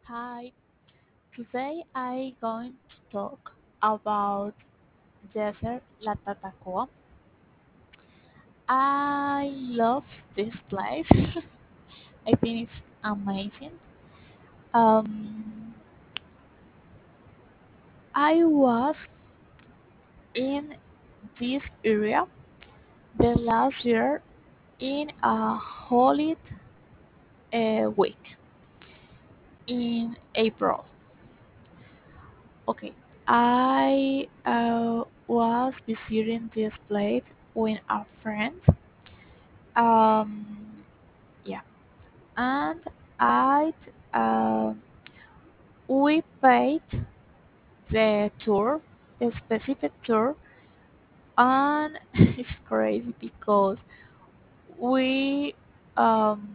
Hi, today I going to talk about desert La Tatacoa. I love this place. I think it's amazing. Um, I was in this area the last year in a holiday week in April. Okay, I was visiting this place with a friend. Um, yeah, and I we paid the tour, the specific tour, and it's crazy because we um,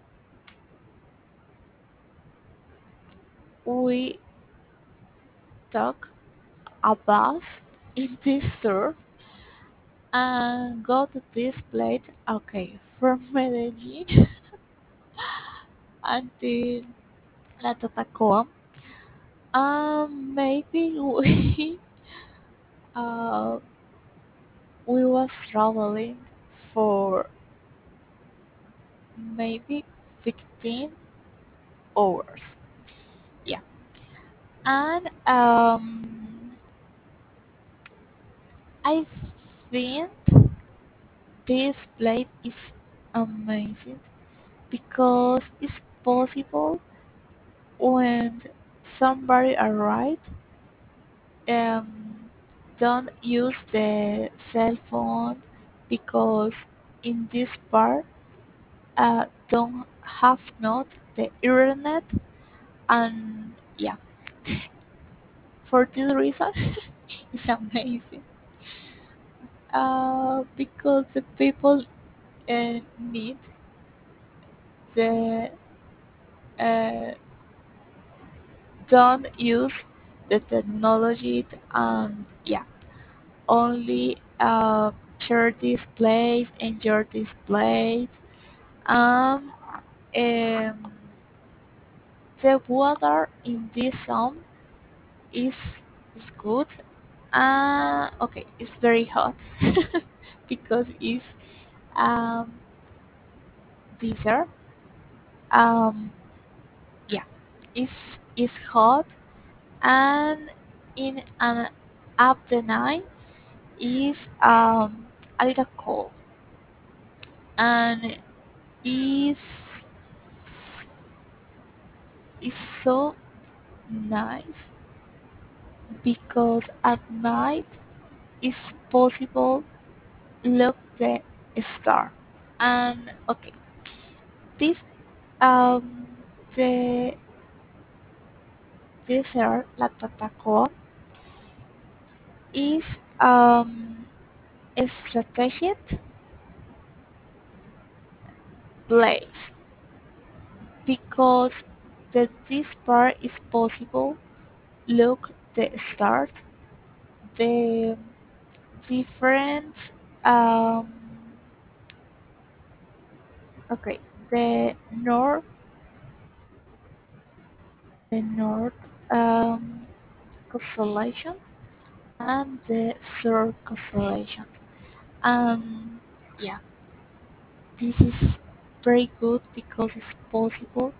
we took a bus in this tour and go to this place. Okay, from Medellin until La Tatacoa. Maybe uh, we was traveling for maybe 15 hours. Yeah, and I think this place is amazing because it's possible when somebody arrived, um, don't use the cell phone because in this part don't have not the internet, and yeah, for this reason it's amazing because the people need the uh, don't use the technology, and yeah, only share this place, enjoy this place. um, um, the water in this zone is is good. Okay, it's very hot because it's um, desert. Um, yeah, it's hot, and in an up the night is a little cold, and is is so nice because at night it's possible look the star. And okay, this um the desert La Tatacoa is a strategic place because this part is possible look the stars, the different um okay, the north, the north constellation and the south constellation. Yeah, this is very good because it's possible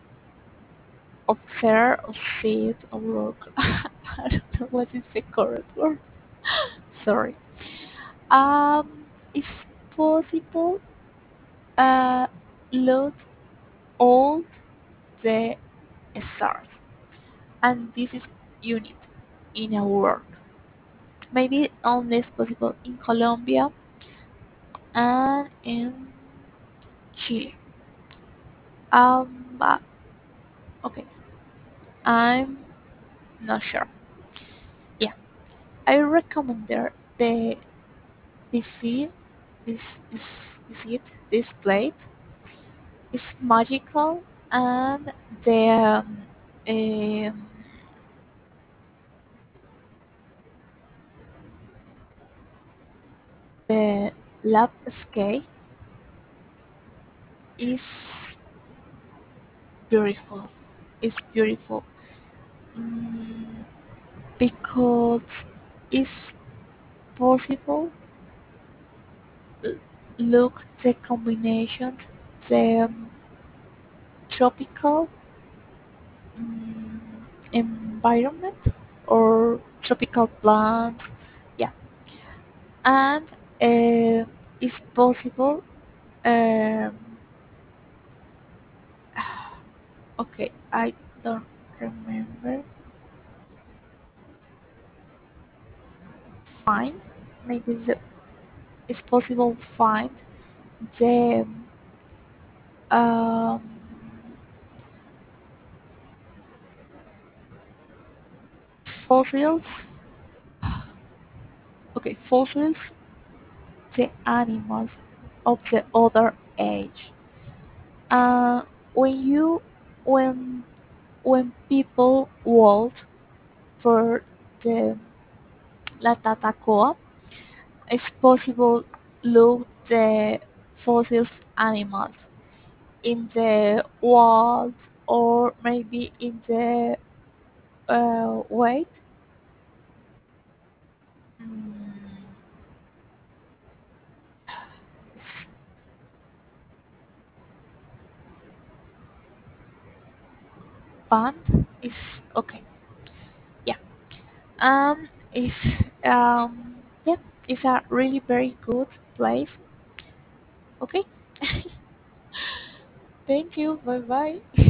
observe, see it, or look. I don't know what is the correct word. Sorry. It's possible uh look all the stars, and this is unique in our world. Maybe only is possible in Colombia and in Chile. But okay, I'm not sure. Yeah, I recommend there the visit visit this place. It's magical, and um, the landscape is beautiful. is beautiful? Mm, because it's possible look the combinations, the tropical mm, environment or tropical plants, yeah, and it's possible. Um, okay, I don't remember. Find maybe it's possible find the um, fossils. Okay, fossils, the animals of the other age. Uh, when you when when people walk for the La Tatacoa, it's possible look the fossils animals in the walls or maybe in the wait, mm, band is okay. Yeah. It's yeah, it's a really very good place. Okay. Thank you. Bye bye.